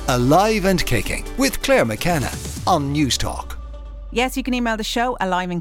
Alive and Kicking with Claire McKenna on Newstalk. Yes, you can email the show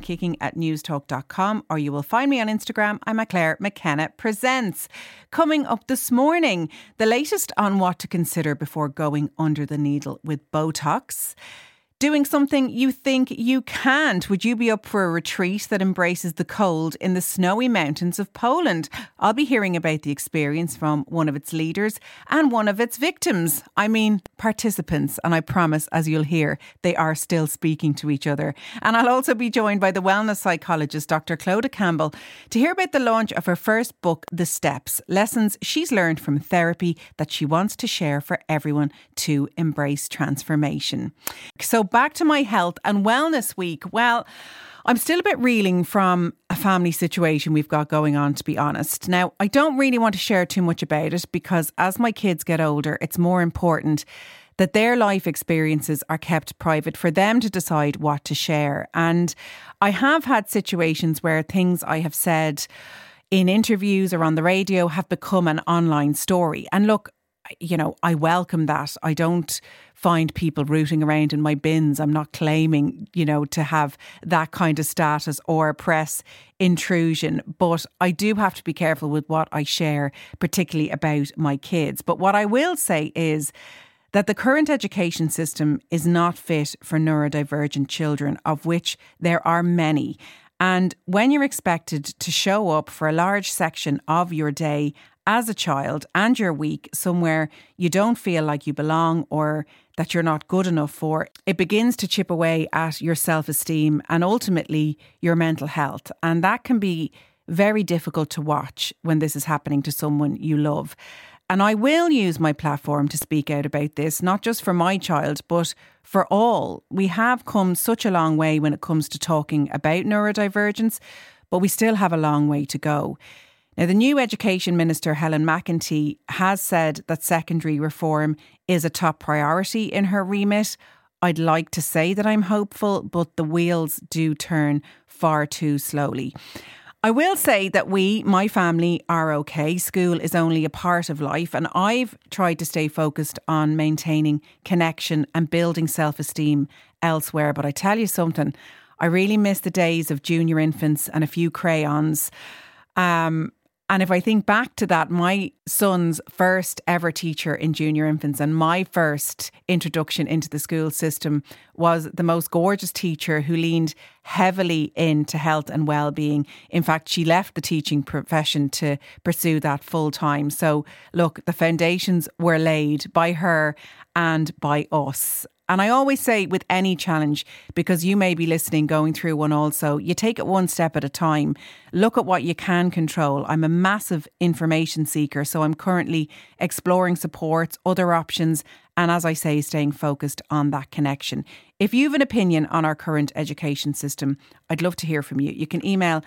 aliveandkicking@newstalk.com, or you will find me on Instagram. I'm at Claire McKenna Presents. Coming up this morning, the latest on what to consider before going under the needle with Botox. Doing something you think you can't. Would you be up for a retreat that embraces the cold in the snowy mountains of Poland? I'll be hearing about the experience from one of its leaders and one of its victims. I mean, participants. And I promise, as you'll hear, they are still speaking to each other. And I'll also be joined by the wellness psychologist, Dr. Clodagh Campbell, to hear about the launch of her first book, The Steps, lessons she's learned from therapy that she wants to share for everyone to embrace transformation. So back to my health and wellness week. Well, I'm still a bit reeling from a family situation we've got going on, to be honest. Now, I don't really want to share too much about it because as my kids get older, it's more important that their life experiences are kept private for them to decide what to share. And I have had situations where things I have said in interviews or on the radio have become an online story. And look, you know, I welcome that. I don't find people rooting around in my bins. I'm not claiming, you know, to have that kind of status or press intrusion. But I do have to be careful with what I share, particularly about my kids. But what I will say is that the current education system is not fit for neurodivergent children, of which there are many. And when you're expected to show up for a large section of your day as a child and your week somewhere you don't feel like you belong or that you're not good enough for, it begins to chip away at your self-esteem and ultimately your mental health. And that can be very difficult to watch when this is happening to someone you love. And I will use my platform to speak out about this, not just for my child, but for all. We have come such a long way when it comes to talking about neurodivergence, but we still have a long way to go. Now, the new Education Minister, Helen McEntee, has said that secondary reform is a top priority in her remit. I'd like to say that I'm hopeful, but the wheels do turn far too slowly. I will say that we, my family, are okay. School is only a part of life, and I've tried to stay focused on maintaining connection and building self-esteem elsewhere. But I tell you something, I really miss the days of junior infants and a few crayons. And if I think back to that, my son's first ever teacher in junior infants and my first introduction into the school system was the most gorgeous teacher who leaned heavily into health and well-being. In fact, she left the teaching profession to pursue that full time. So look, the foundations were laid by her and by us. And I always say with any challenge, because you may be listening, going through one also, you take it one step at a time. Look at what you can control. I'm a massive information seeker, so I'm currently exploring supports, other options, and as I say, staying focused on that connection. If you have an opinion on our current education system, I'd love to hear from you. You can email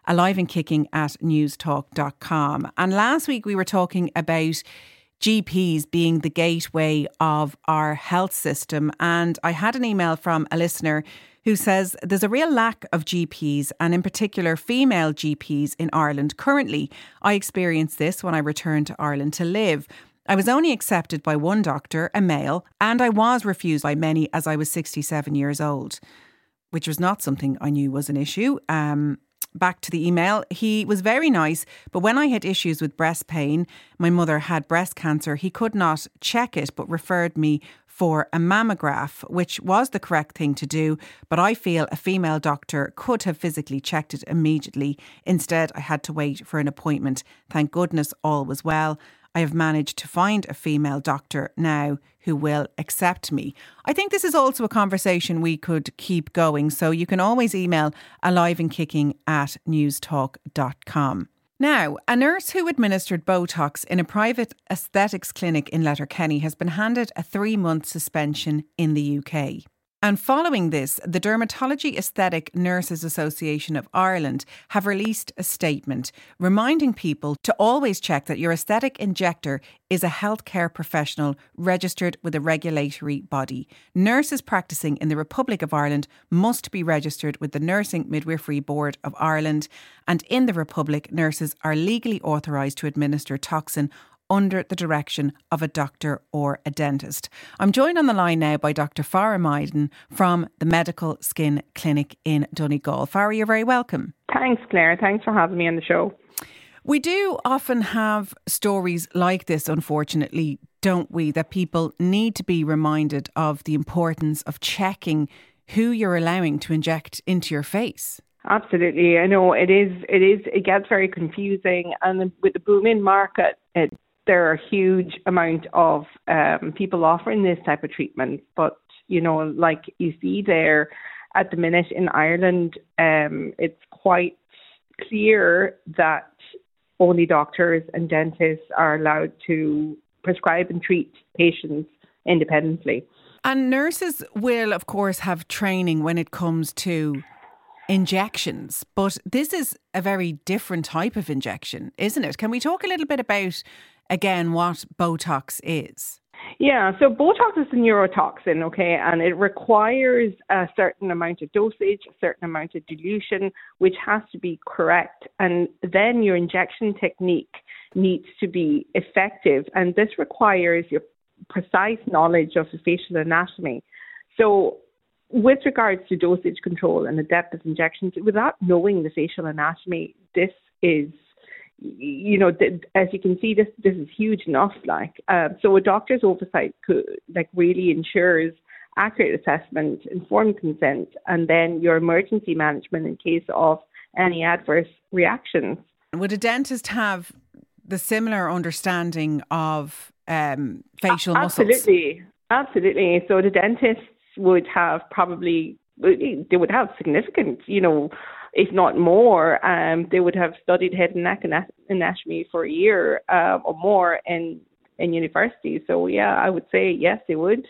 aliveandkicking@newstalk.com. And last week we were talking about GPs being the gateway of our health system. And I had an email from a listener who says there's a real lack of GPs and in particular female GPs in Ireland. Currently, I experienced this when I returned to Ireland to live. I was only accepted by one doctor, a male, and I was refused by many as I was 67 years old, which was not something I knew was an issue. Back to the email, he was very nice, but when I had issues with breast pain, my mother had breast cancer, he could not check it but referred me for a mammograph, which was the correct thing to do, but I feel a female doctor could have physically checked it immediately. Instead, I had to wait for an appointment. Thank goodness all was well. I have managed to find a female doctor now who will accept me. I think this is also a conversation we could keep going, so you can always email aliveandkicking@newstalk.com. Now, a nurse who administered Botox in a private aesthetics clinic in Letterkenny has been handed a 3-month suspension in the UK. And following this, the Dermatology Aesthetic Nurses Association of Ireland have released a statement reminding people to always check that your aesthetic injector is a healthcare professional registered with a regulatory body. Nurses practicing in the Republic of Ireland must be registered with the Nursing Midwifery Board of Ireland, and in the Republic, nurses are legally authorised to administer toxin under the direction of a doctor or a dentist. I'm joined on the line now by Dr. Farah Myden from the Medical Skin Clinic in Donegal. Farah, you're very welcome. Thanks, Claire. Thanks for having me on the show. We do often have stories like this, unfortunately, don't we, that people need to be reminded of the importance of checking who you're allowing to inject into your face. Absolutely. I know it gets very confusing, and with the booming market, there are a huge amount of people offering this type of treatment. But, like you see there at the minute in Ireland, it's quite clear that only doctors and dentists are allowed to prescribe and treat patients independently. And nurses will, of course, have training when it comes to injections, but this is a very different type of injection, isn't it? Can we talk a little bit about, again, what Botox is? Yeah, so Botox is a neurotoxin, okay, and it requires a certain amount of dosage, a certain amount of dilution, which has to be correct. And then your injection technique needs to be effective, and this requires your precise knowledge of the facial anatomy. So with regards to dosage control and the depth of injections, without knowing the facial anatomy, this is, as you can see, this is huge enough. So a doctor's oversight really ensures accurate assessment, informed consent, and then your emergency management in case of any adverse reactions. Would a dentist have the similar understanding of facial muscles? Absolutely. So the dentists would have they would have significant, if not more, they would have studied head and neck anatomy for a year or more in university. So yeah, I would say yes, they would.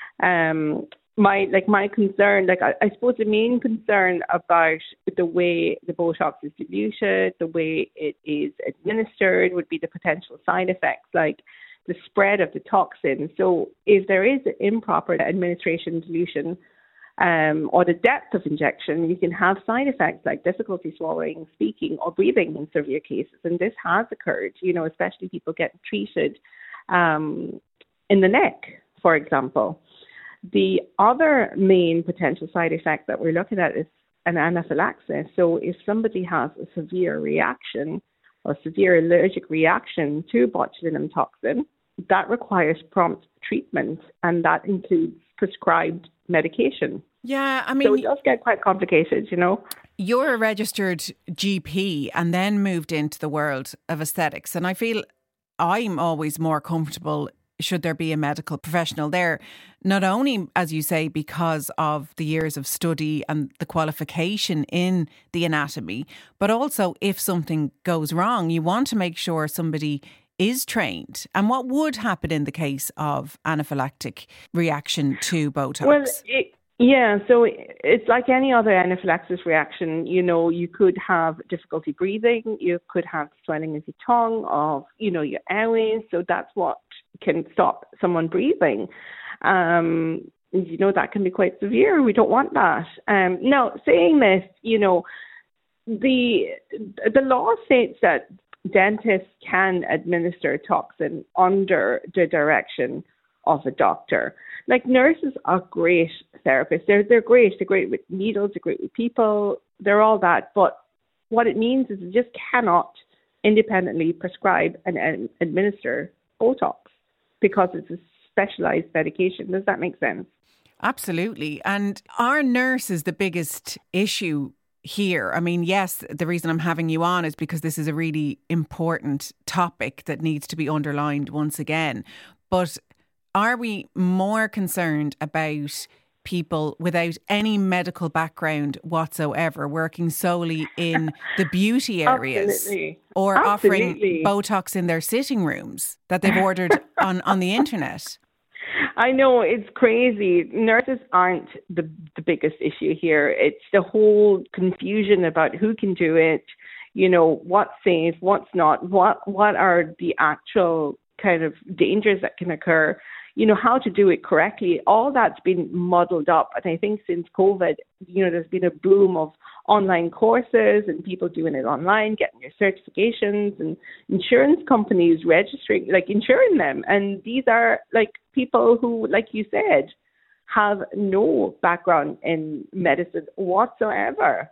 My concern, I suppose the main concern about the way the Botox is diluted, the way it is administered, would be the potential side effects, like the spread of the toxin. So if there is an improper administration, dilution, or the depth of injection, you can have side effects like difficulty swallowing, speaking, or breathing in severe cases. And this has occurred, especially people getting treated in the neck, for example. The other main potential side effect that we're looking at is an anaphylaxis. So if somebody has a severe reaction or severe allergic reaction to botulinum toxin, that requires prompt treatment, and that includes prescribed medication. Yeah, I mean, so it does get quite complicated, You're a registered GP and then moved into the world of aesthetics, and I feel I'm always more comfortable should there be a medical professional there, not only, as you say, because of the years of study and the qualification in the anatomy, but also if something goes wrong, you want to make sure somebody is trained. And what would happen in the case of anaphylactic reaction to Botox? Well, so it's like any other anaphylaxis reaction. You could have difficulty breathing, you could have swelling of your tongue, of, your airways. So that's what can stop someone breathing. That can be quite severe. We don't want that. Now, saying this, the law states that dentists can administer toxin under the direction of a doctor. Like, nurses are great therapists. They're great. They're great with needles. They're great with people. They're all that. But what it means is they just cannot independently prescribe and administer Botox because it's a specialized medication. Does that make sense? Absolutely. And are nurses the biggest issue here? I mean, yes, the reason I'm having you on is because this is a really important topic that needs to be underlined once again. But are we more concerned about people without any medical background whatsoever working solely in the beauty areas? Absolutely. Or offering Botox in their sitting rooms that they've ordered on the internet? I know, it's crazy. Nurses aren't the biggest issue here. It's the whole confusion about who can do it, what's safe, what's not, what are the actual kind of dangers that can occur. how to do it correctly. All that's been muddled up. And I think since COVID, there's been a boom of online courses and people doing it online, getting your certifications, and insurance companies registering, insuring them. And these are people who, like you said, have no background in medicine whatsoever.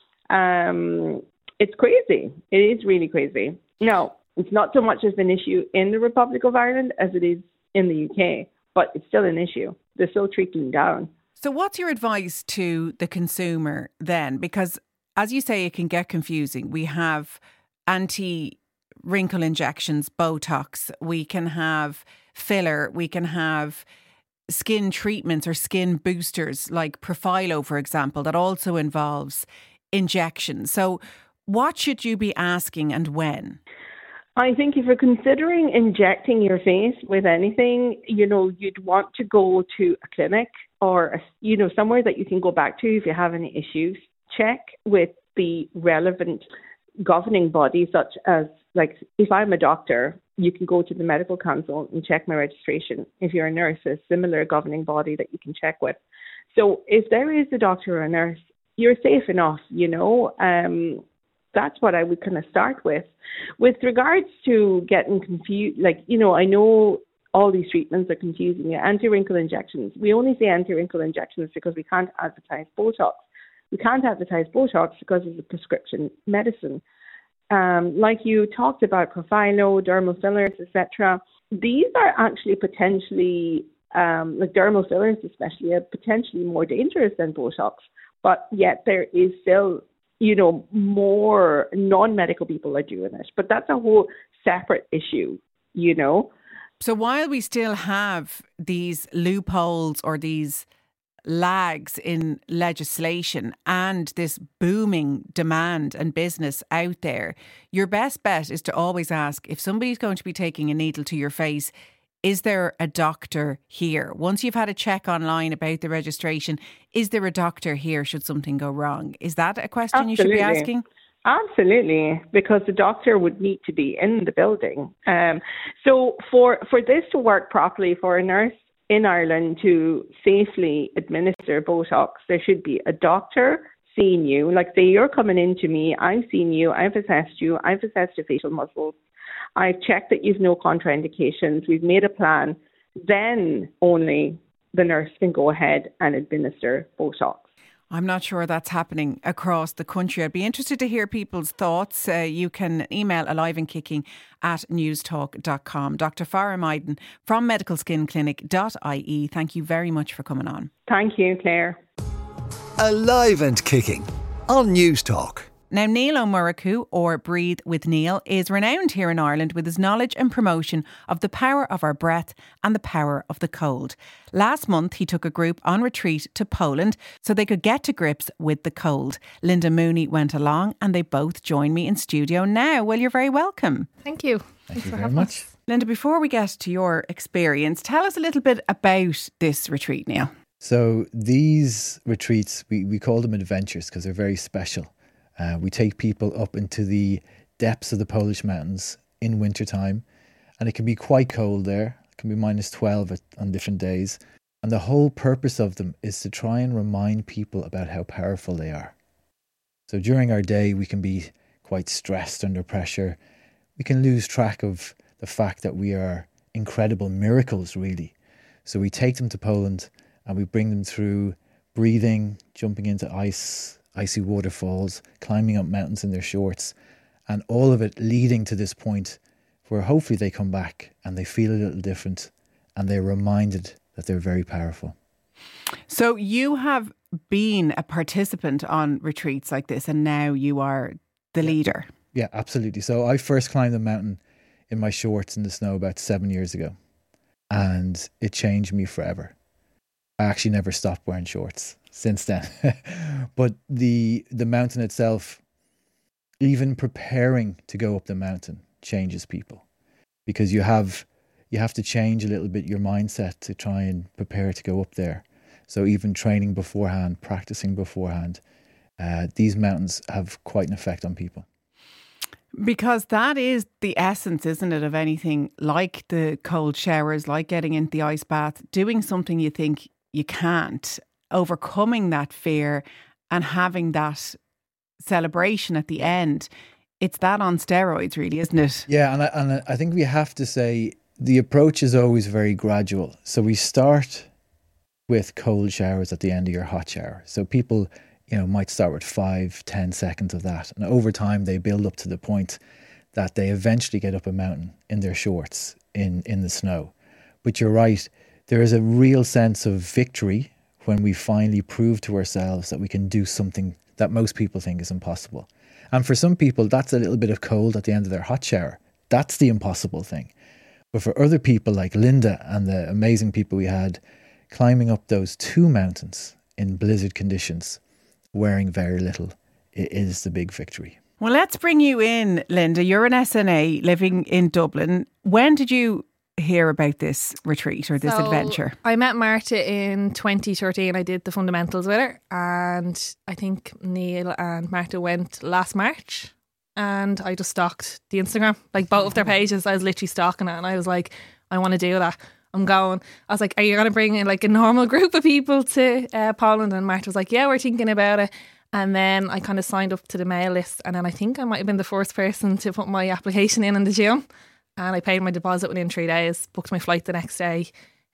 It's crazy. It is really crazy. Now, it's not so much as an issue in the Republic of Ireland as it is in the UK, but it's still an issue. They're still trickling down. So what's your advice to the consumer then? Because as you say, it can get confusing. We have anti-wrinkle injections, Botox. We can have filler. We can have skin treatments or skin boosters like Profilo, for example, that also involves injections. So what should you be asking and when? I think if you're considering injecting your face with anything, you'd want to go to a clinic or, somewhere that you can go back to if you have any issues. Check with the relevant governing body, such as, if I'm a doctor, you can go to the medical council and check my registration. If you're a nurse, a similar governing body that you can check with. So if there is a doctor or a nurse, you're safe enough, that's what I would kind of start with. With regards to getting confused, I know all these treatments are confusing you. Anti-wrinkle injections. We only say anti-wrinkle injections because we can't advertise Botox. We can't advertise Botox because it's a prescription medicine. Like you talked about Profilo, dermal fillers, etc. These are actually potentially, dermal fillers especially, are potentially more dangerous than Botox. But yet there is still more non-medical people are doing it. But that's a whole separate issue, So while we still have these loopholes or these lags in legislation and this booming demand and business out there, your best bet is to always ask, if somebody's going to be taking a needle to your face, is there a doctor here? Once you've had a check online about the registration, is there a doctor here should something go wrong? Is that a question you should be asking? Absolutely, because the doctor would need to be in the building. So for this to work properly, for a nurse in Ireland to safely administer Botox, there should be a doctor seeing you. Say you're coming in to me, I've seen you, I've assessed you, I've assessed your facial muscles. I've checked that you've no contraindications. We've made a plan. Then only the nurse can go ahead and administer Botox. I'm not sure that's happening across the country. I'd be interested to hear people's thoughts. You can email aliveandkicking@newstalk.com. Dr. Farah Meiden from medicalskinclinic.ie. Thank you very much for coming on. Thank you, Claire. Alive and Kicking on News Talk. Now, Neil O'Murraku, or Breathe with Neil, is renowned here in Ireland with his knowledge and promotion of the power of our breath and the power of the cold. Last month, he took a group on retreat to Poland so they could get to grips with the cold. Linda Mooney went along and they both join me in studio now. Well, you're very welcome. Thank you. Thank you very much. Linda, before we get to your experience, tell us a little bit about this retreat, Neil. So these retreats, we call them adventures because they're very special. We take people up into the depths of the Polish mountains in wintertime, and it can be quite cold there. It can be -12 on different days. And the whole purpose of them is to try and remind people about how powerful they are. So during our day, we can be quite stressed under pressure. We can lose track of the fact that we are incredible miracles, really. So we take them to Poland and we bring them through breathing, jumping into icy waterfalls, climbing up mountains in their shorts, and all of it leading to this point where hopefully they come back and they feel a little different and they're reminded that they're very powerful. So you have been a participant on retreats like this and now you are the leader. Yeah, absolutely. So I first climbed the mountain in my shorts in the snow about 7 years ago, and it changed me forever. I actually never stopped wearing shorts since then. But the mountain itself, even preparing to go up the mountain, changes people, because you have to change a little bit your mindset to try and prepare to go up there. So even training beforehand, practicing beforehand, these mountains have quite an effect on people. Because that is the essence, isn't it, of anything like the cold showers, like getting into the ice bath, doing something you think you can't, overcoming that fear and having that celebration at the end. It's that on steroids, really, isn't it? Yeah, and I think we have to say the approach is always very gradual. So we start with cold showers at the end of your hot shower. So people, might start with 5-10 seconds of that. And over time, they build up to the point that they eventually get up a mountain in their shorts in the snow. But you're right, there is a real sense of victory when we finally prove to ourselves that we can do something that most people think is impossible. And for some people, that's a little bit of cold at the end of their hot shower. That's the impossible thing. But for other people like Linda and the amazing people we had climbing up those 2 mountains in blizzard conditions, wearing very little, it is the big victory. Well, let's bring you in, Linda. You're an SNA living in Dublin. When did you hear about this retreat or this adventure? I met Marta in 2013. I did the fundamentals with her, and I think Neil and Marta went last March, and I just stalked the Instagram, like both of their pages. I was literally stalking it, and I was like, I want to do that. I'm going. I was like, are you going to bring in like a normal group of people to Poland? And Marta was like, yeah, we're thinking about it. And then I kind of signed up to the mail list, and then I think I might have been the first person to put my application in the June. And I paid my deposit within 3 days, booked my flight the next day.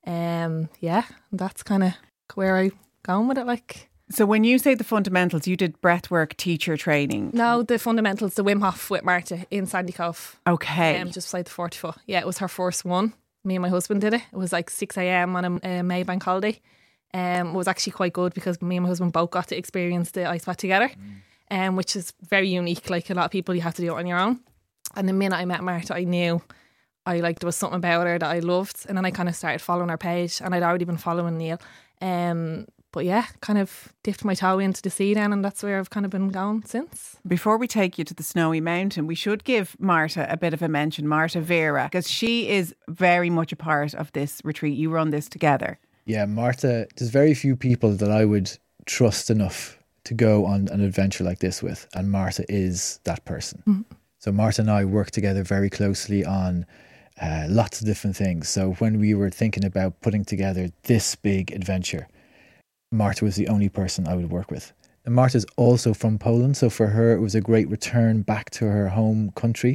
That's kind of where I'm going with it. Like, so when you say the fundamentals, you did breathwork teacher training? No, the fundamentals, the Wim Hof with Marta in Sandy Cove. Okay. Just beside the 40 foot. Yeah, it was her first one. Me and my husband did it. It was like 6 a.m. on a May bank holiday. It was actually quite good because me and my husband both got to experience the ice bath together, which is very unique. Like a lot of people, you have to do it on your own. And the minute I met Marta, I knew there was something about her that I loved. And then I kind of started following her page, and I'd already been following Neil. But yeah, kind of dipped my toe into the sea then, and that's where I've kind of been going since. Before we take you to the snowy mountain, we should give Marta a bit of a mention, Marta Vera, because she is very much a part of this retreat. You run this together. Yeah, Marta, there's very few people that I would trust enough to go on an adventure like this with, and Marta is that person. Mm-hmm. So Marta and I work together very closely on lots of different things. So when we were thinking about putting together this big adventure, Marta was the only person I would work with. And Marta's also from Poland, so for her it was a great return back to her home country.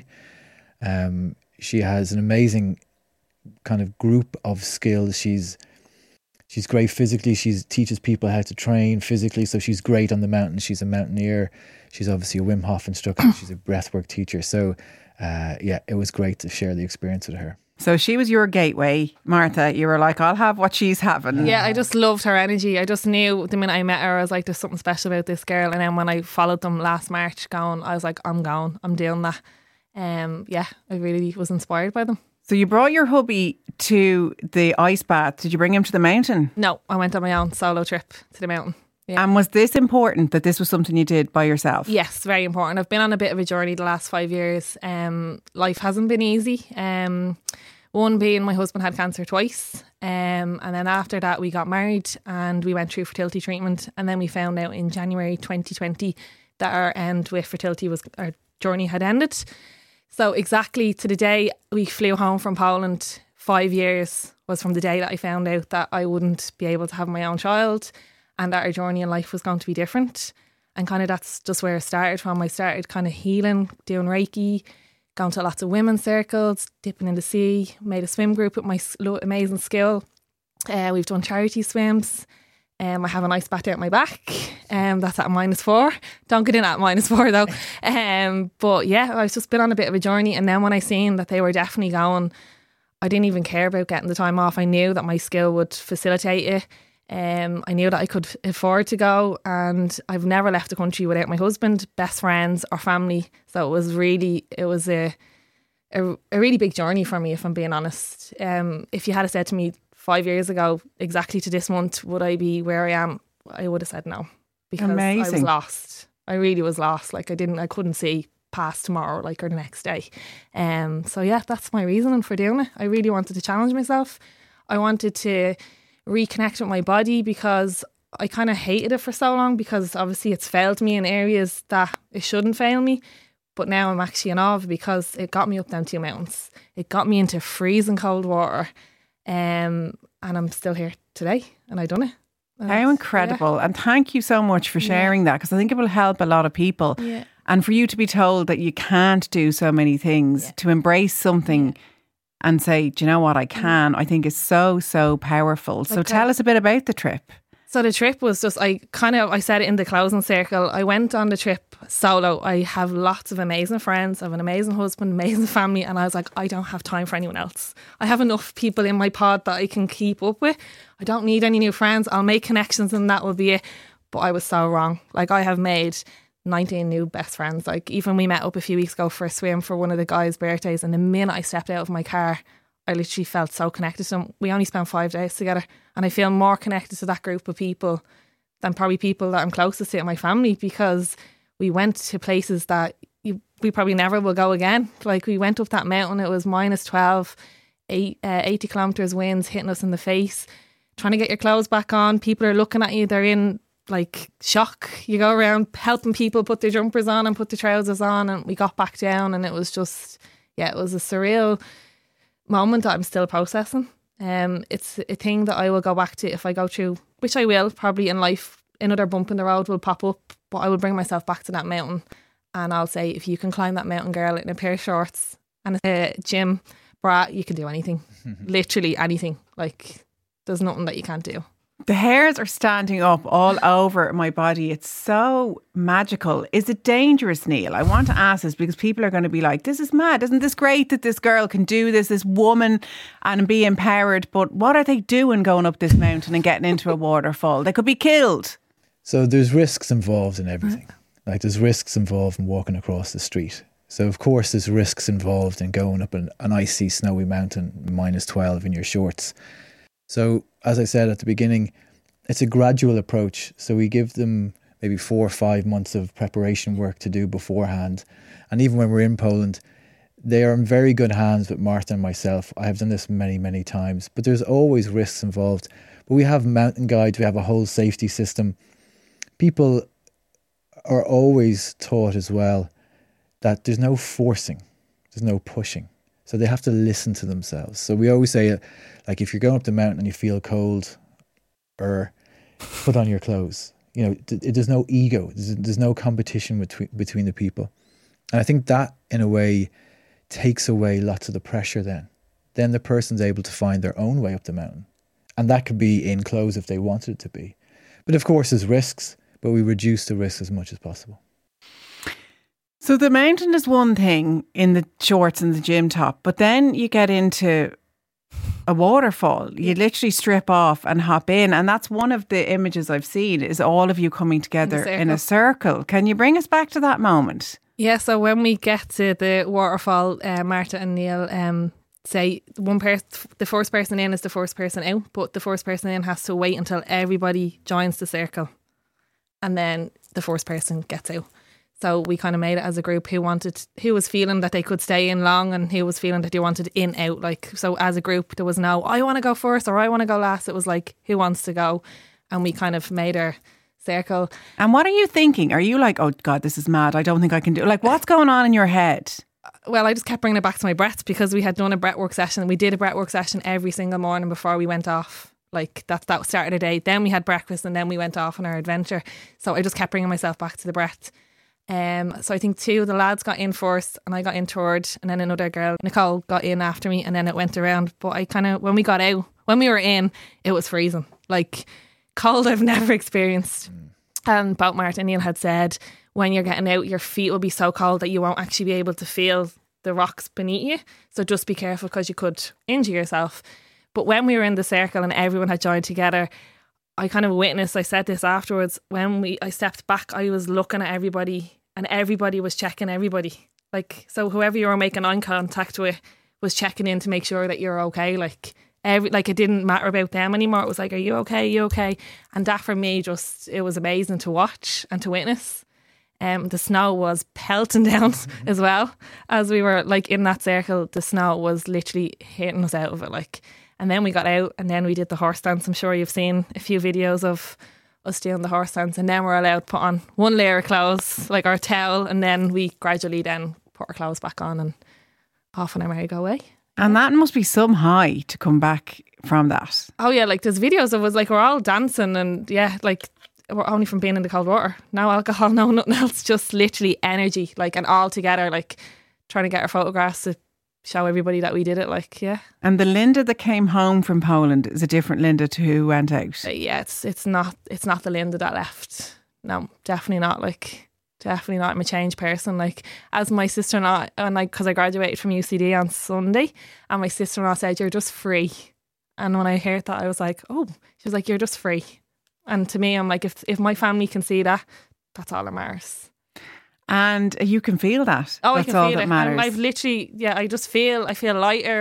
She has an amazing kind of group of skills. She's great physically. She teaches people how to train physically, so she's great on the mountain. She's a mountaineer. She's obviously a Wim Hof instructor. She's a breathwork teacher. So it was great to share the experience with her. So she was your gateway, Marta. You were like, I'll have what she's having. Yeah, I just loved her energy. I just knew the minute I met her, I was like, there's something special about this girl. And then when I followed them last March I was like, I'm doing that. I really was inspired by them. So you brought your hubby to the ice bath. Did you bring him to the mountain? No, I went on my own solo trip to the mountain. Yeah. And was this important that this was something you did by yourself? Yes, very important. I've been on a bit of a journey the last 5 years. Life hasn't been easy. One being my husband had cancer twice. And then after that we got married and we went through fertility treatment. And then we found out in January 2020 that our end with fertility our journey had ended. So exactly to the day we flew home from Poland, 5 years was from the day that I found out that I wouldn't be able to have my own child and that our journey in life was going to be different. And kind of that's just where it started from. I started kind of healing, doing Reiki, going to lots of women's circles, dipping in the sea, made a swim group with my amazing skill. We've done charity swims. I have an ice bath out my back. That's at -4. Don't get in at -4 though. But yeah, I've just been on a bit of a journey. And then when I seen that they were definitely going, I didn't even care about getting the time off. I knew that my skill would facilitate it. I knew that I could afford to go, and I've never left the country without my husband, best friends or family. So it was a really big journey for me, if I'm being honest. If you had said to me 5 years ago, exactly to this month, would I be where I am? I would have said no, because I was lost. I really was lost. Like I couldn't see past tomorrow, or the next day. So yeah, that's my reasoning for doing it. I really wanted to challenge myself. I wanted to reconnect with my body, because I kind of hated it for so long, because obviously it's failed me in areas that it shouldn't fail me. But now I'm actually in awe because it got me up them 2 mountains. It got me into freezing cold water. And I'm still here today, and I done it. How incredible. Yeah. And thank you so much for sharing that, because I think it will help a lot of people. Yeah. And for you to be told that you can't do so many things, to embrace something and say, do you know what, I can, I think is so, so powerful. So tell us a bit about the trip. So the trip was just, I said it in the closing circle. I went on the trip solo. I have lots of amazing friends. I have an amazing husband, amazing family. And I was like, I don't have time for anyone else. I have enough people in my pod that I can keep up with. I don't need any new friends. I'll make connections and that will be it. But I was so wrong. Like, I have made 19 new best friends. Like, even we met up a few weeks ago for a swim for one of the guys' birthdays. And the minute I stepped out of my car, I literally felt so connected to them. We only spent 5 days together, and I feel more connected to that group of people than probably people that I'm closest to in my family, because we went to places that we probably never will go again. Like, we went up that mountain, it was minus 12, 80 kilometres winds hitting us in the face, trying to get your clothes back on. People are looking at you, they're in like shock. You go around helping people put their jumpers on and put the trousers on, and we got back down, and it was just, it was a surreal moment that I'm still processing. It's a thing that I will go back to if I go through, which I will probably in life. Another bump in the road will pop up, but I will bring myself back to that mountain, and I'll say, if you can climb that mountain, girl, in a pair of shorts and a gym bra, you can do anything. Literally anything. Like, there's nothing that you can't do. The hairs are standing up all over my body. It's so magical. Is it dangerous, Neil? I want to ask this because people are going to be like, this is mad. Isn't this great that this girl can do this woman, and be empowered? But what are they doing going up this mountain and getting into a waterfall? They could be killed. So there's risks involved in everything. Like, there's risks involved in walking across the street. So of course there's risks involved in going up an icy, snowy mountain, minus 12 in your shorts. So, as I said at the beginning, it's a gradual approach. So we give them maybe 4 or 5 months of preparation work to do beforehand. And even when we're in Poland, they are in very good hands with Martha and myself. I have done this many, many times, but there's always risks involved. But we have mountain guides, we have a whole safety system. People are always taught as well that there's no forcing, there's no pushing. So they have to listen to themselves. So we always say, like, if you're going up the mountain and you feel cold, or put on your clothes. You know, there's no ego. There's no competition between the people. And I think that, in a way, takes away lots of the pressure then. Then the person's able to find their own way up the mountain. And that could be in clothes if they wanted it to be. But of course, there's risks, but we reduce the risks as much as possible. So the mountain is one thing in the shorts and the gym top, but then you get into a waterfall. You literally strip off and hop in, and that's one of the images I've seen, is all of you coming together in a circle. Can you bring us back to that moment? Yeah, so when we get to the waterfall, Martha and Neil say the first person in is the first person out, but the first person in has to wait until everybody joins the circle, and then the first person gets out. So we kind of made it as a group who was feeling that they could stay in long, and who was feeling that they wanted in out. Like, so as a group, there was no, I want to go first or I want to go last. It was like, who wants to go? And we kind of made our circle. And what are you thinking? Are you like, oh God, this is mad, I don't think I can do it? Like, what's going on in your head? Well, I just kept bringing it back to my breath, because we had done a breathwork session. We did a breathwork session every single morning before we went off. Like, that started the day. Then we had breakfast, and then we went off on our adventure. So I just kept bringing myself back to the breath. So I think 2 of the lads got in first, and I got in third, and then another girl, Nicole, got in after me, and then it went around. But I kind of, when we got out, when we were in, it was freezing. Like, cold I've never experienced. And both Martha and Neil had said, when you're getting out, your feet will be so cold that you won't actually be able to feel the rocks beneath you. So just be careful, because you could injure yourself. But when we were in the circle and everyone had joined together, I kind of witnessed, I said this afterwards, when I stepped back, I was looking at everybody, and everybody was checking everybody. Like, so whoever you were making eye contact with was checking in to make sure that you're okay. Like, it didn't matter about them anymore. It was like, are you okay? Are you okay? And that for me, it was amazing to watch and to witness. The snow was pelting down as well. As we were like in that circle, the snow was literally hitting us out of it. Like, and then we got out, and then we did the horse dance. I'm sure you've seen a few videos of us doing the horse dance, and then we're allowed to put on one layer of clothes, like our towel, and then we gradually then put our clothes back on and off on our merry-go way. And that must be some high to come back from that. Oh yeah, like there's videos of us, like we're all dancing, and yeah, like we're only from being in the cold water. No alcohol, no nothing else, just literally energy, like, and all together, like trying to get our photographs to show everybody that we did it, like, yeah. And the Linda that came home from Poland is a different Linda to who went out. Yeah, it's not the Linda that left. No, definitely not. Like, definitely not. I'm a changed person. Like, as my sister-in-law, and like, because I graduated from UCD on Sunday, and my sister-in-law said, "You're just free." And when I heard that, I was like, "Oh," she was like, "You're just free." And to me, I'm like, if my family can see that, that's all that matters. And you can feel that. Oh, that's I can all feel that it. matters. And I've literally, I feel lighter.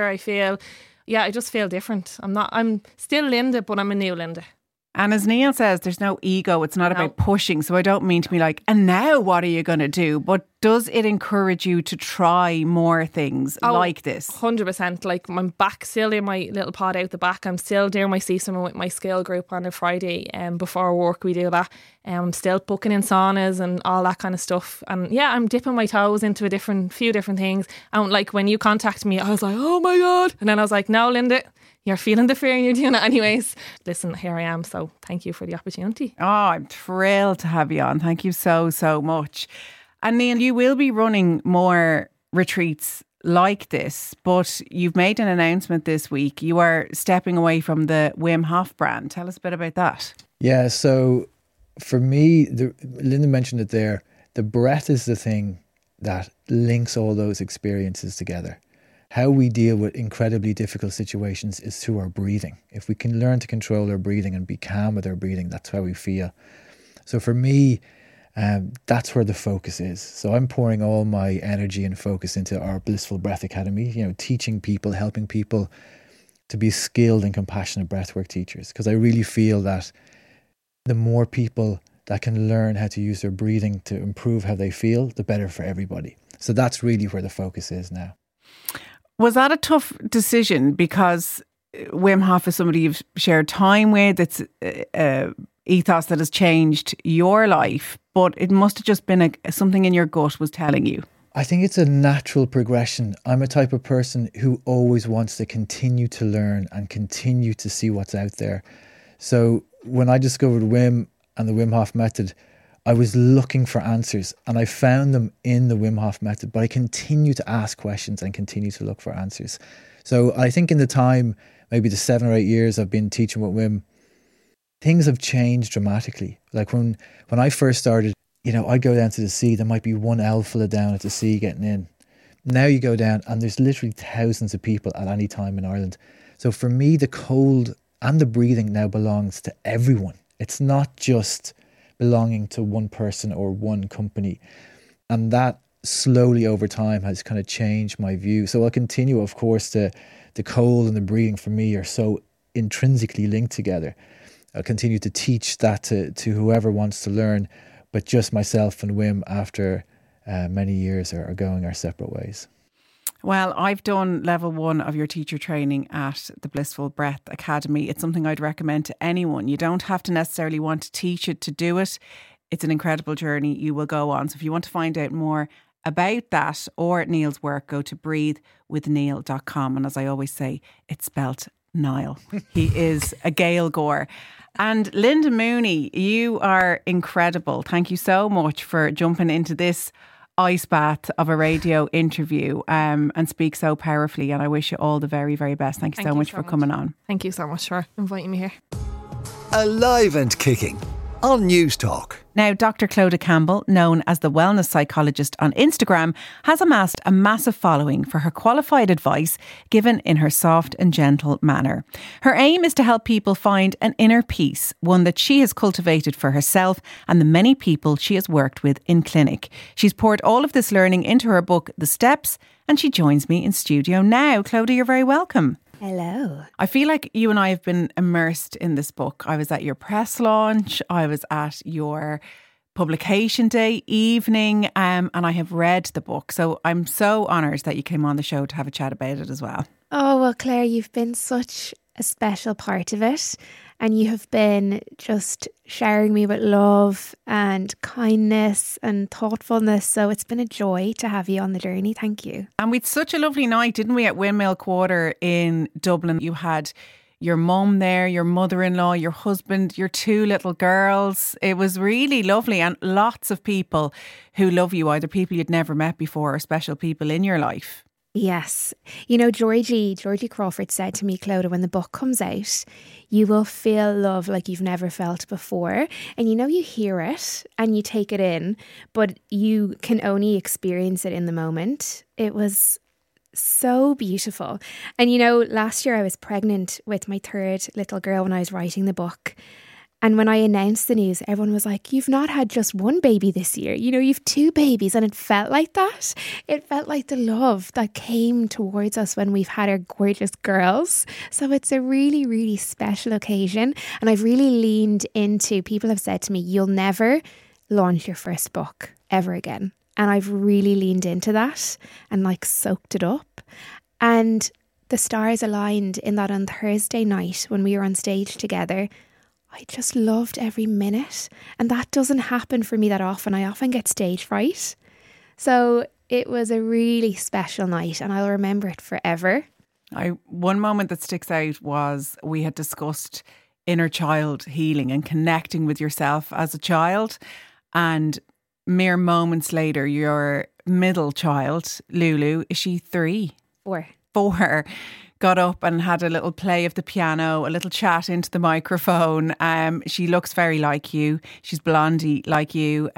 I just feel different. I'm still Linda, but I'm a new Linda. And as Neil says, there's no ego. It's not about pushing. So I don't mean to be like, and now what are you going to do? But does it encourage you to try more things like this? 100%. Like, I'm back still in my little pod out the back. I'm still doing my sea swimming with my scale group on a Friday. Before work, we do that. I'm still booking in saunas and all that kind of stuff. And yeah, I'm dipping my toes into few different things. And like, when you contacted me, I was like, oh my God. And then I was like, no, Linda, you're feeling the fear and you're doing it anyways. Listen, here I am. So thank you for the opportunity. Oh, I'm thrilled to have you on. Thank you so, so much. And Neil, you will be running more retreats like this, but you've made an announcement this week. You are stepping away from the Wim Hof brand. Tell us a bit about that. Yeah, so for me, Linda mentioned it there, the breath is the thing that links all those experiences together. How we deal with incredibly difficult situations is through our breathing. If we can learn to control our breathing and be calm with our breathing, that's how we feel. So for me, that's where the focus is. So I'm pouring all my energy and focus into our Blissful Breath Academy, teaching people, helping people to be skilled and compassionate breathwork teachers. Because I really feel that the more people that can learn how to use their breathing to improve how they feel, the better for everybody. So that's really where the focus is now. Was that a tough decision? Because Wim Hof is somebody you've shared time with. It's ethos that has changed your life, but it must have just been something in your gut was telling you. I think it's a natural progression. I'm a type of person who always wants to continue to learn and continue to see what's out there. So when I discovered Wim and the Wim Hof method, I was looking for answers and I found them in the Wim Hof method, but I continue to ask questions and continue to look for answers. So I think in the time, maybe the 7 or 8 years I've been teaching with Wim, things have changed dramatically. Like when I first started, I'd go down to the sea, there might be one elfula down at the sea getting in. Now you go down and there's literally thousands of people at any time in Ireland. So for me, the cold and the breathing now belongs to everyone. It's not just belonging to one person or one company. And that slowly over time has kind of changed my view. So I'll continue, of course, the cold and the breathing for me are so intrinsically linked together. I'll continue to teach that to whoever wants to learn, but just myself and Wim after many years are going our separate ways. Well, I've done level 1 of your teacher training at the Blissful Breath Academy. It's something I'd recommend to anyone. You don't have to necessarily want to teach it to do it. It's an incredible journey you will go on. So if you want to find out more about that or Neil's work, go to breathewithneil.com. And as I always say, it's spelt Niall. He is a Gaeilgeoir. And Linda Mooney, you are incredible. Thank you so much for jumping into this ice bath of a radio interview and speak so powerfully. And I wish you all the very, very best. Thank you so much for coming on. Thank you so much for inviting me here. Alive and kicking on News Talk. Now, Dr. Clodagh Campbell, known as the wellness psychologist on Instagram, has amassed a massive following for her qualified advice given in her soft and gentle manner. Her aim is to help people find an inner peace, one that she has cultivated for herself and the many people she has worked with in clinic. She's poured all of this learning into her book, The Steps, and she joins me in studio now. Clodagh, you're very welcome. Hello. I feel like you and I have been immersed in this book. I was at your press launch, I was at your publication day evening, and I have read the book. So I'm so honoured that you came on the show to have a chat about it as well. Oh, well, Claire, you've been such a special part of it, and you have been just showering me with love and kindness and thoughtfulness. So it's been a joy to have you on the journey. Thank you. And we had such a lovely night, didn't we, at Windmill Quarter in Dublin. You had your mum there, your mother-in-law, your husband, your 2 little girls. It was really lovely, and lots of people who love you, either people you'd never met before or special people in your life. Yes. You know, Georgie Crawford said to me, Clodagh, when the book comes out, you will feel love like you've never felt before. And you know, you hear it and you take it in, but you can only experience it in the moment. It was so beautiful. And you know, last year I was pregnant with my 3rd little girl when I was writing the book. And when I announced the news, everyone was like, you've not had just 1 baby this year. You know, you've 2 babies. And it felt like that. It felt like the love that came towards us when we've had our gorgeous girls. So it's a really, really special occasion. And I've really leaned into, people have said to me, you'll never launch your first book ever again. And I've really leaned into that and like soaked it up. And the stars aligned in that on Thursday night when we were on stage together. I just loved every minute. And that doesn't happen for me that often. I often get stage fright. So it was a really special night and I'll remember it forever. One moment that sticks out was we had discussed inner child healing and connecting with yourself as a child. And mere moments later, your middle child, Lulu, is she 3? 4. 4. Got up and had a little play of the piano, a little chat into the microphone. She looks very like you. She's blondie like you.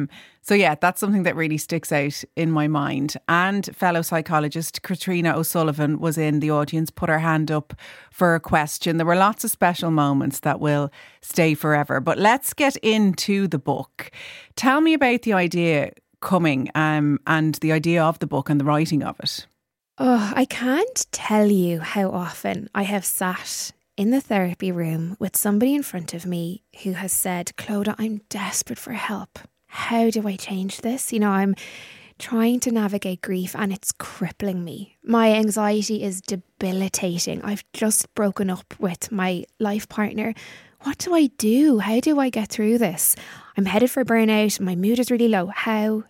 So yeah, that's something that really sticks out in my mind. And fellow psychologist Katrina O'Sullivan was in the audience, put her hand up for a question. There were lots of special moments that will stay forever. But let's get into the book. Tell me about the idea coming and the idea of the book and the writing of it. Oh, I can't tell you how often I have sat in the therapy room with somebody in front of me who has said, Clodagh, I'm desperate for help. How do I change this? You know, I'm trying to navigate grief and it's crippling me. My anxiety is debilitating. I've just broken up with my life partner. What do I do? How do I get through this? I'm headed for burnout. My mood is really low. How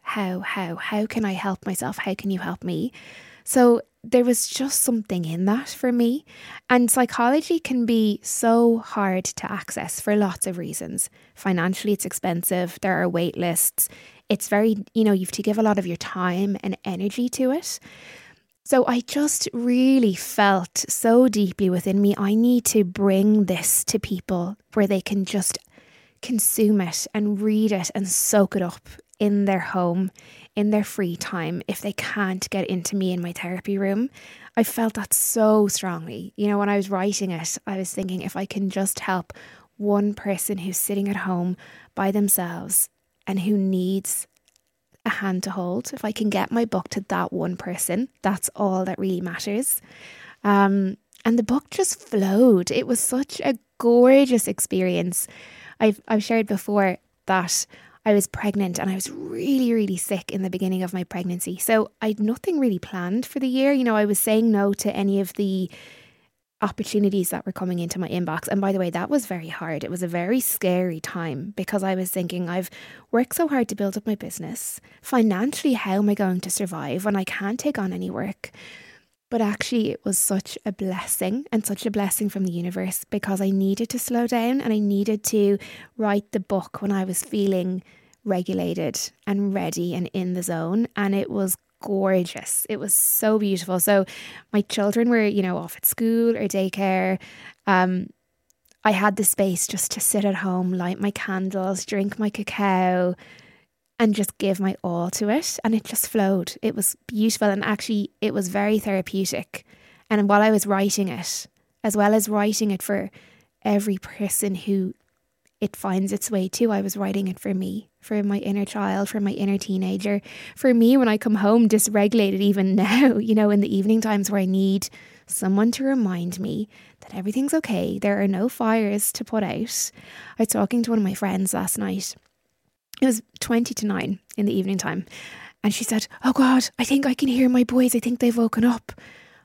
can I help myself? How can you help me? So there was just something in that for me. And psychology can be so hard to access for lots of reasons. Financially, it's expensive. There are wait lists. It's very, you know, you have to give a lot of your time and energy to it. So I just really felt so deeply within me, I need to bring this to people where they can just consume it and read it and soak it up in their home, in their free time, if they can't get into me in my therapy room. I felt that so strongly. You know, when I was writing it, I was thinking if I can just help one person who's sitting at home by themselves and who needs a hand to hold, if I can get my book to that one person, that's all that really matters. And the book just flowed. It was such a gorgeous experience. I've shared before that I was pregnant and I was really, really sick in the beginning of my pregnancy. So I'd nothing really planned for the year. You know, I was saying no to any of the opportunities that were coming into my inbox. And by the way, that was very hard. It was a very scary time because I was thinking, I've worked so hard to build up my business. Financially, how am I going to survive when I can't take on any work? But actually, it was such a blessing and such a blessing from the universe because I needed to slow down and I needed to write the book when I was feeling regulated and ready and in the zone. And it was gorgeous. It was so beautiful. So my children were, you know, off at school or daycare. I had the space just to sit at home, light my candles, drink my cacao, and just give my all to it. And it just flowed. It was beautiful. And actually, it was very therapeutic. And while I was writing it, as well as writing it for every person who it finds its way to, I was writing it for me, for my inner child, for my inner teenager, for me when I come home dysregulated even now, you know, in the evening times where I need someone to remind me that everything's okay. There are no fires to put out. I was talking to one of my friends last night. It was 20 to 9 in the evening time. And she said, oh God, I think I can hear my boys. I think they've woken up.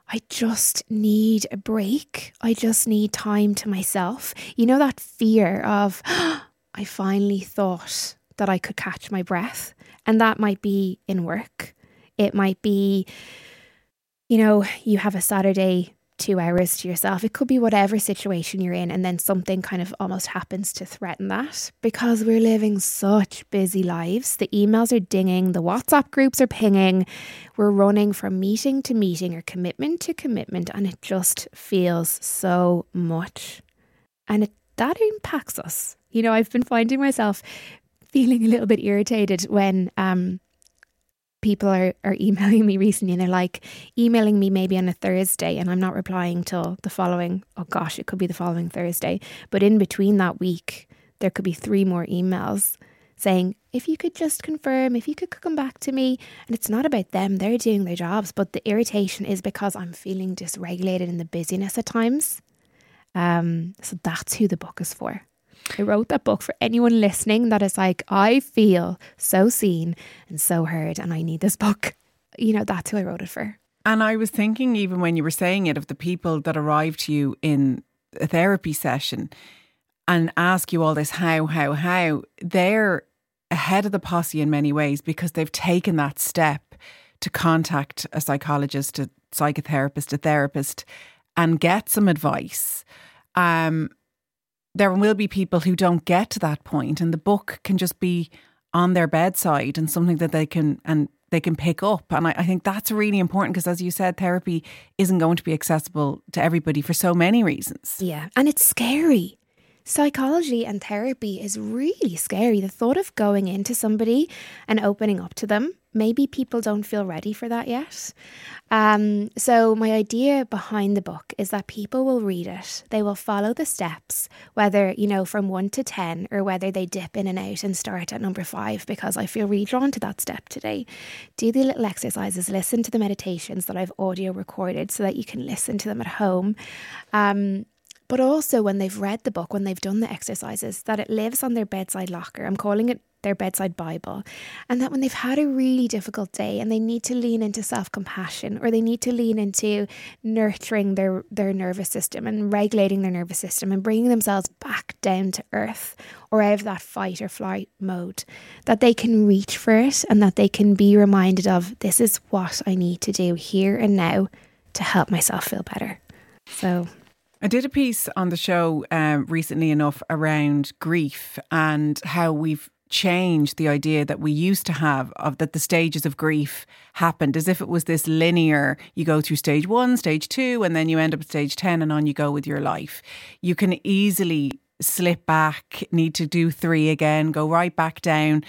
I just need a break. I just need time to myself. You know, that fear of, I finally thought that I could catch my breath. And that might be in work. It might be, you know, you have a Saturday 2 hours to yourself. It could be whatever situation you're in, and then something kind of almost happens to threaten that, because we're living such busy lives. The emails are dinging, the WhatsApp groups are pinging, we're running from meeting to meeting or commitment to commitment, and it just feels so much. And that impacts us. You know, I've been finding myself feeling a little bit irritated when people are emailing me recently, and they're like emailing me maybe on a Thursday and I'm not replying till the following, oh gosh, it could be the following Thursday. But in between that week, there could be 3 more emails saying, if you could just confirm, if you could come back to me. And it's not about them, they're doing their jobs. But the irritation is because I'm feeling dysregulated in the busyness at times. So that's who the book is for. I wrote that book for anyone listening that is like, I feel so seen and so heard and I need this book. You know, that's who I wrote it for. And I was thinking, even when you were saying it, of the people that arrive to you in a therapy session and ask you all this, how, they're ahead of the posse in many ways, because they've taken that step to contact a psychologist, a psychotherapist, a therapist, and get some advice. There will be people who don't get to that point, and the book can just be on their bedside and something that they can pick up. And I think that's really important, because, as you said, therapy isn't going to be accessible to everybody for so many reasons. Yeah, and it's scary. Psychology and therapy is really scary. The thought of going into somebody and opening up to them, maybe people don't feel ready for that yet. So my idea behind the book is that people will read it. They will follow the steps, whether, you know, from 1 to 10, or whether they dip in and out and start at number 5, because I feel really drawn to that step today. Do the little exercises, listen to the meditations that I've audio recorded so that you can listen to them at home. But also, when they've read the book, when they've done the exercises, that it lives on their bedside locker. I'm calling it their bedside Bible. And that when they've had a really difficult day and they need to lean into self-compassion, or they need to lean into nurturing their nervous system and regulating their nervous system and bringing themselves back down to earth, or out of that fight or flight mode, that they can reach for it, and that they can be reminded of, this is what I need to do here and now to help myself feel better. So I did a piece on the show recently enough around grief, and how we've changed the idea that we used to have of that the stages of grief happened as if it was this linear, you go through stage 1, stage 2, and then you end up at stage 10 and on you go with your life. You can easily slip back, need to do 3 again, go right back down.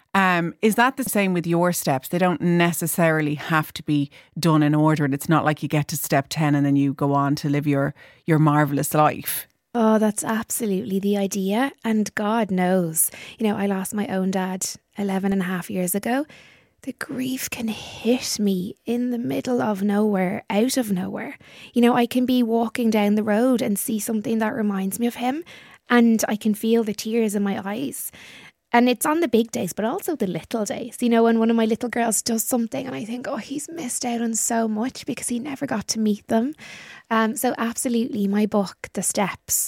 Is that the same with your steps? They don't necessarily have to be done in order, and it's not like you get to step 10 and then you go on to live your marvellous life. Oh, that's absolutely the idea. And God knows, you know, I lost my own dad 11 and a half years ago. The grief can hit me in the middle of nowhere, out of nowhere. You know, I can be walking down the road and see something that reminds me of him, and I can feel the tears in my eyes. And it's on the big days, but also the little days. You know, when one of my little girls does something and I think, oh, he's missed out on so much because he never got to meet them. So absolutely, my book, The Steps,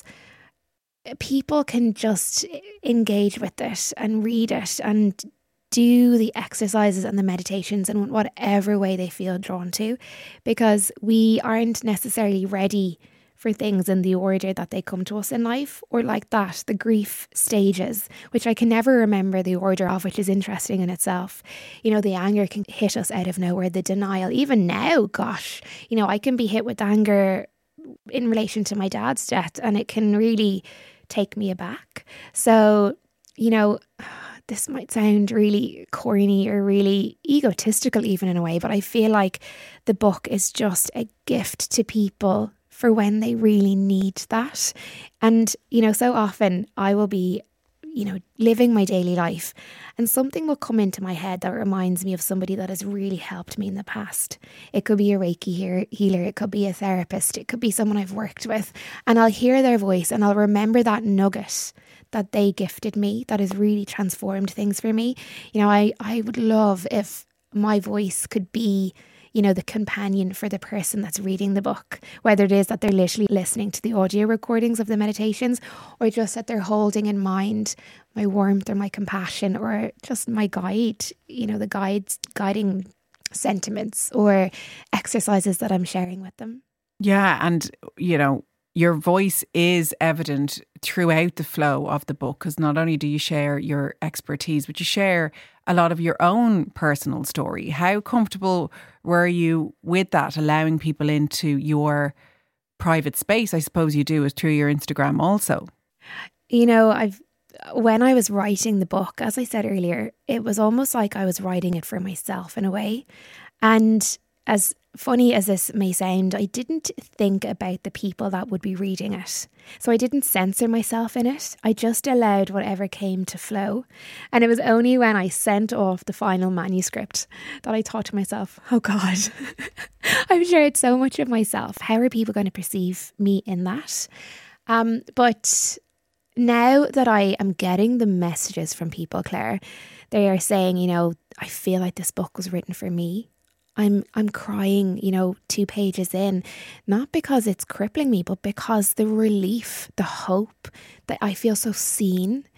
people can just engage with it and read it and do the exercises and the meditations in whatever way they feel drawn to, because we aren't necessarily ready for things in the order that they come to us in life, or like that, the grief stages, which I can never remember the order of, which is interesting in itself. You know, the anger can hit us out of nowhere, the denial. Even now, gosh, you know, I can be hit with anger in relation to my dad's death, and it can really take me aback. So, you know, this might sound really corny or really egotistical even in a way, but I feel like the book is just a gift to people for when they really need that. And, you know, so often I will be, you know, living my daily life and something will come into my head that reminds me of somebody that has really helped me in the past. It could be a Reiki healer, it could be a therapist, it could be someone I've worked with, and I'll hear their voice and I'll remember that nugget that they gifted me that has really transformed things for me. You know, I would love if my voice could be, you know, the companion for the person that's reading the book, whether it is that they're literally listening to the audio recordings of the meditations, or just that they're holding in mind my warmth or my compassion, or just my guide, you know, the guiding sentiments or exercises that I'm sharing with them. Yeah, and, you know, your voice is evident throughout the flow of the book, because not only do you share your expertise, but you share a lot of your own personal story. How comfortable were you with that, allowing people into your private space? I suppose you do it through your Instagram also. You know, when I was writing the book, as I said earlier, it was almost like I was writing it for myself in a way. And as funny as this may sound, I didn't think about the people that would be reading it. So I didn't censor myself in it. I just allowed whatever came to flow. And it was only when I sent off the final manuscript that I thought to myself, oh God, I've shared so much of myself. How are people going to perceive me in that? But now that I am getting the messages from people, Claire, they are saying, you know, I feel like this book was written for me. I'm crying, you know, 2 pages in, not because it's crippling me, but because the relief, the hope that I feel so seen.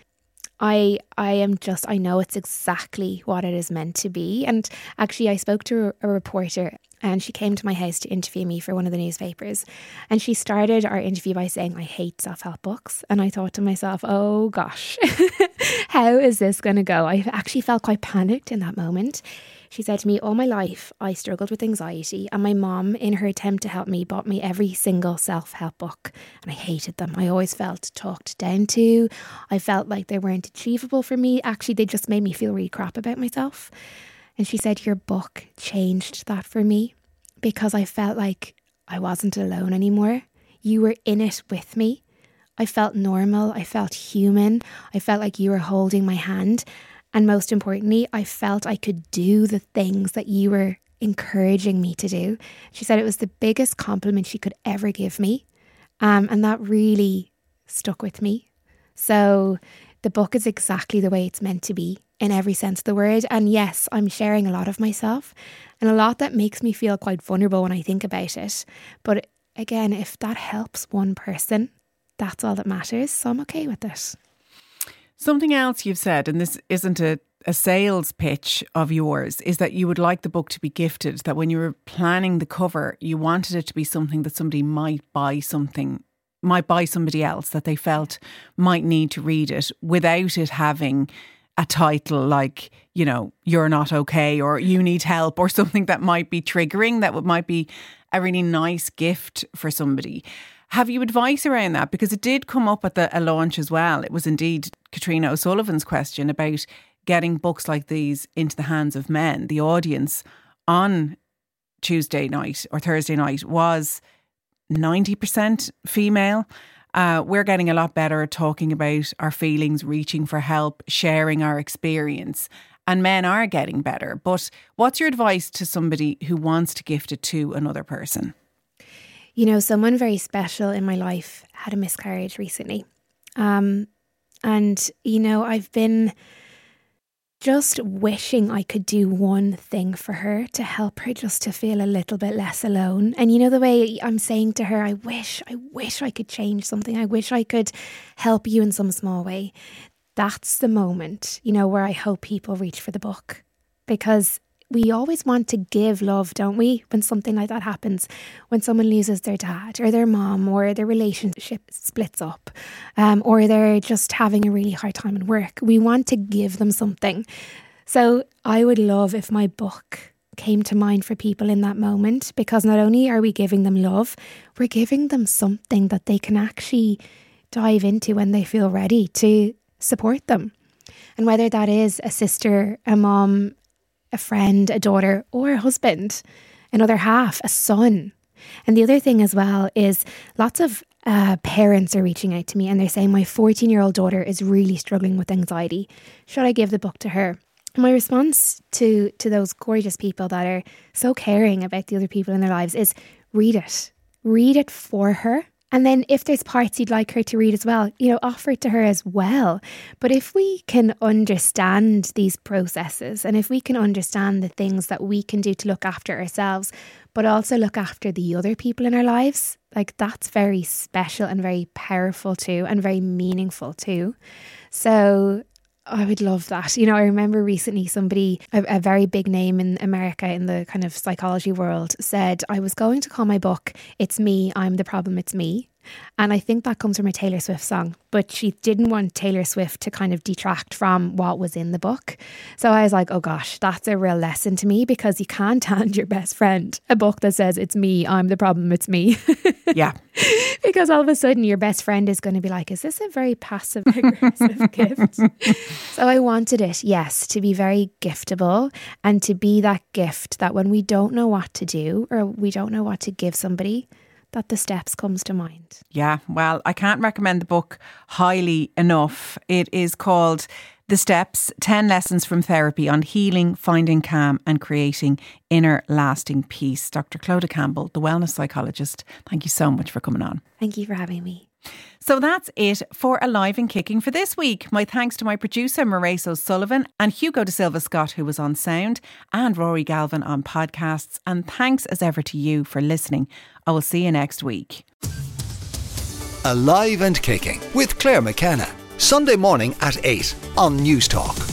I know it's exactly what it is meant to be. And actually, I spoke to a reporter, and she came to my house to interview me for one of the newspapers. And she started our interview by saying, I hate self-help books. And I thought to myself, oh gosh, how is this going to go? I actually felt quite panicked in that moment. She said to me, all my life, I struggled with anxiety, and my mom, in her attempt to help me, bought me every single self-help book, and I hated them. I always felt talked down to. I felt like they weren't achievable for me. Actually, they just made me feel really crap about myself. And she said, your book changed that for me, because I felt like I wasn't alone anymore. You were in it with me. I felt normal. I felt human. I felt like you were holding my hand. And most importantly, I felt I could do the things that you were encouraging me to do. She said it was the biggest compliment she could ever give me. And that really stuck with me. So the book is exactly the way it's meant to be in every sense of the word. And yes, I'm sharing a lot of myself, and a lot that makes me feel quite vulnerable when I think about it. But again, if that helps one person, that's all that matters. So I'm okay with it. Something else you've said, and this isn't a sales pitch of yours, is that you would like the book to be gifted, that when you were planning the cover, you wanted it to be something that somebody might buy somebody else that they felt might need to read it, without it having a title like, you know, You're Not Okay, or You Need Help, or something that might be triggering, that might be a really nice gift for somebody. Have you advice around that? Because it did come up at a launch as well. It was indeed Katrina O'Sullivan's question about getting books like these into the hands of men. The audience on Tuesday night or Thursday night was 90% female. We're getting a lot better at talking about our feelings, reaching for help, sharing our experience. And men are getting better. But what's your advice to somebody who wants to gift it to another person? You know, someone very special in my life had a miscarriage recently. And, you know, I've been just wishing I could do one thing for her to help her just to feel a little bit less alone. And you know, the way I'm saying to her, I wish I could change something. I wish I could help you in some small way. That's the moment, you know, where I hope people reach for the book, because we always want to give love, don't we? When something like that happens, when someone loses their dad or their mom, or their relationship splits up, or they're just having a really hard time at work, we want to give them something. So I would love if my book came to mind for people in that moment, because not only are we giving them love, we're giving them something that they can actually dive into when they feel ready to support them. And whether that is a sister, a mom, a friend, a daughter, or a husband, another half, a son. And the other thing as well is lots of parents are reaching out to me and they're saying, my 14-year-old daughter is really struggling with anxiety. Should I give the book to her? And my response to those gorgeous people that are so caring about the other people in their lives is read it. Read it for her. And then if there's parts you'd like her to read as well, offer it to her as well. But if we can understand these processes and if we can understand the things that we can do to look after ourselves, but also look after the other people in our lives, like that's very special and very powerful too, and very meaningful too. So I would love that. I remember recently somebody, a very big name in America in the kind of psychology world, said, I was going to call my book, It's Me, I'm the Problem, It's Me. And I think that comes from a Taylor Swift song, but she didn't want Taylor Swift to kind of detract from what was in the book. So I was like, oh gosh, that's a real lesson to me, because you can't hand your best friend a book that says, it's me, I'm the problem, it's me. Yeah. Because all of a sudden your best friend is going to be like, is this a very passive aggressive gift? So I wanted it, yes, to be very giftable and to be that gift that when we don't know what to do or we don't know what to give somebody, that the steps comes to mind. Yeah, well, I can't recommend the book highly enough. It is called The Steps, 10 Lessons from Therapy on Healing, Finding Calm and Creating Inner Lasting Peace. Dr. Clodagh Campbell, the wellness psychologist, thank you so much for coming on. Thank you for having me. So that's it for Alive and Kicking for this week. My thanks to my producer, Mairead O'Sullivan, and Hugo De Silva Scott, who was on sound, and Rory Galvin on podcasts. And thanks as ever to you for listening. I will see you next week. Alive and Kicking with Claire McKenna. Sunday morning at 8 on News Talk.